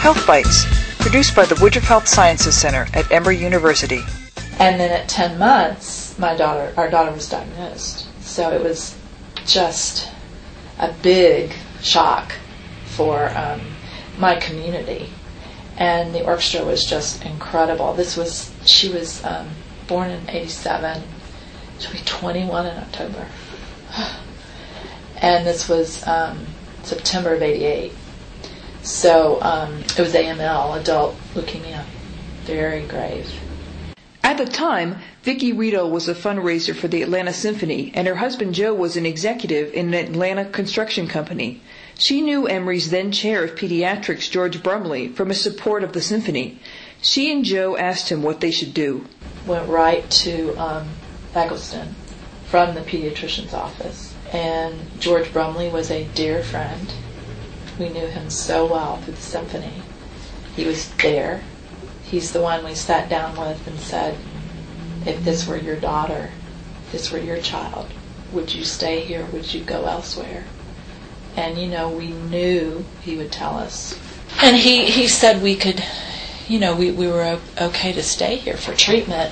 Health Bites, produced by the Woodruff Health Sciences Center at Emory University. And then at 10 months, our daughter was diagnosed. So it was just a big shock for my community. And the orchestra was just incredible. She was born in 87. She'll be 21 in October. And this was September of 88. So it was AML, adult leukemia, very grave. At the time, Vicki Riedel was a fundraiser for the Atlanta Symphony, and her husband Joe was an executive in an Atlanta construction company. She knew Emory's then chair of pediatrics, George Brumley, from his support of the symphony. She and Joe asked him what they should do. Went right to Egleston from the pediatrician's office. And George Brumley was a dear friend. We knew him so well through the symphony. He was there. He's the one we sat down with and said, if this were your daughter, if this were your child, would you stay here? Would you go elsewhere? And, we knew he would tell us. And he said we could, we were okay to stay here for treatment.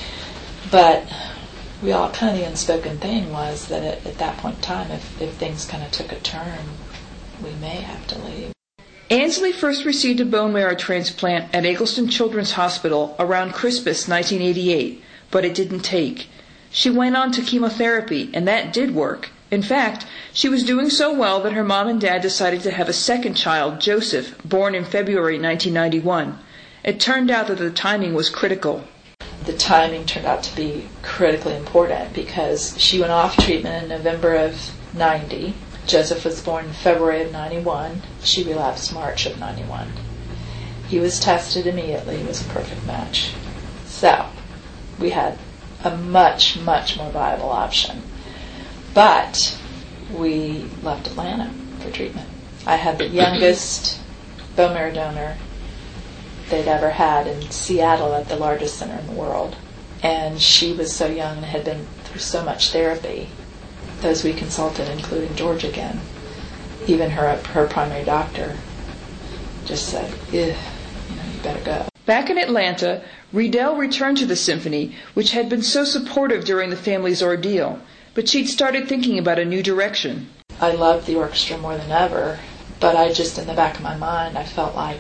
But we all kind of, the unspoken thing was that at that point in time, if things kind of took a turn, we may have to leave. Ansley first received a bone marrow transplant at Egleston Children's Hospital around Christmas 1988, but it didn't take. She went on to chemotherapy, and that did work. In fact, she was doing so well that her mom and dad decided to have a second child, Joseph, born in February 1991. It turned out that the timing was critical. The timing turned out to be critically important because she went off treatment in November of 90. Joseph was born in February of 91. She relapsed March of 91. He was tested immediately. It was a perfect match. So we had a much, much more viable option. But we left Atlanta for treatment. I had the youngest bone marrow donor they'd ever had in Seattle at the largest center in the world. And she was so young and had been through so much therapy. Those we consulted, including George again, even her primary doctor, just said, you better go. Back in Atlanta, Riedel returned to the symphony, which had been so supportive during the family's ordeal, but she'd started thinking about a new direction. I loved the orchestra more than ever, but I just, in the back of my mind, I felt like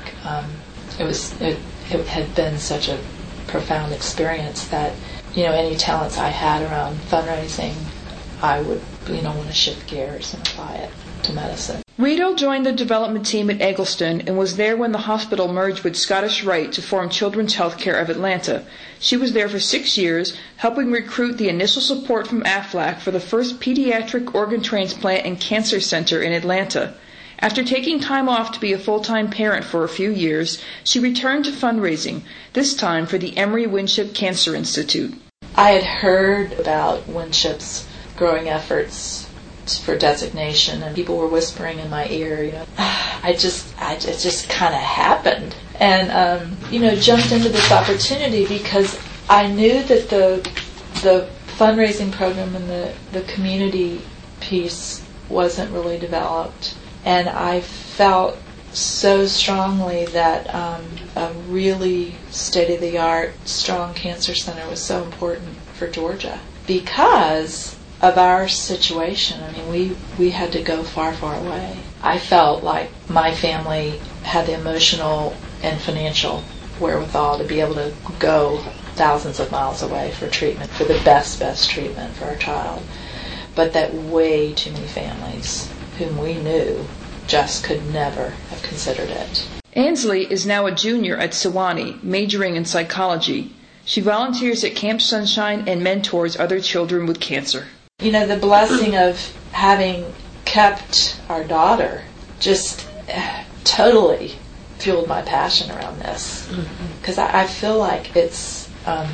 it had been such a profound experience that, any talents I had around fundraising, I would, want to shift gears and apply it to medicine. Riedel joined the development team at Egleston and was there when the hospital merged with Scottish Rite to form Children's Healthcare of Atlanta. She was there for 6 years, helping recruit the initial support from AFLAC for the first pediatric organ transplant and cancer center in Atlanta. After taking time off to be a full-time parent for a few years, she returned to fundraising, this time for the Emory Winship Cancer Institute. I had heard about Winship's growing efforts for designation, and people were whispering in my ear, it just kind of happened, and jumped into this opportunity because I knew that the fundraising program and the community piece wasn't really developed, and I felt so strongly that a really state-of-the-art, strong cancer center was so important for Georgia because of our situation. We had to go far, far away. I felt like my family had the emotional and financial wherewithal to be able to go thousands of miles away for treatment, for the best treatment for our child. But that way too many families whom we knew just could never have considered it. Ansley is now a junior at Sewanee, majoring in psychology. She volunteers at Camp Sunshine and mentors other children with cancer. The blessing of having kept our daughter just totally fueled my passion around this. Because I feel like it's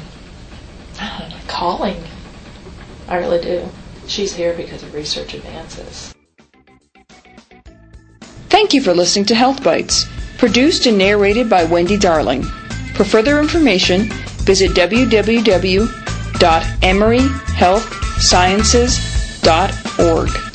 calling. I really do. She's here because of research advances. Thank you for listening to Health Bites, produced and narrated by Wendy Darling. For further information, visit www.emoryhealthsciences.org.